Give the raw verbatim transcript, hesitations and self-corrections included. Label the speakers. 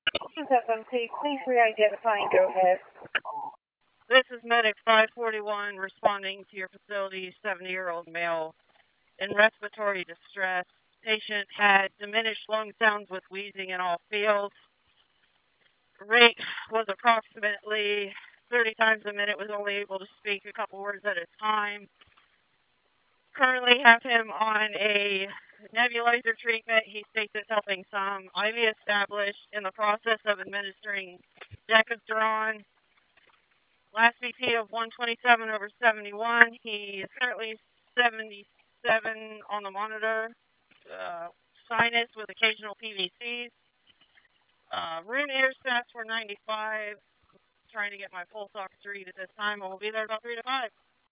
Speaker 1: F M C, please re-identify and go ahead.
Speaker 2: This is Medic five forty-one responding to your facility's seventy-year-old male in respiratory distress. Patient had diminished lung sounds with wheezing in all fields. Rate was approximately thirty times a minute, was only able to speak a couple words at a time. Currently have him on a nebulizer treatment. He states it's helping some. I V established, in the process of administering Decadron. Last B P of one twenty-seven over seventy-one. He is currently seventy-seven on the monitor. Uh, sinus with occasional P V Cs. Uh, room air stats were ninety-five. Trying to get my pulse ox read at this time. I will be there about three to five.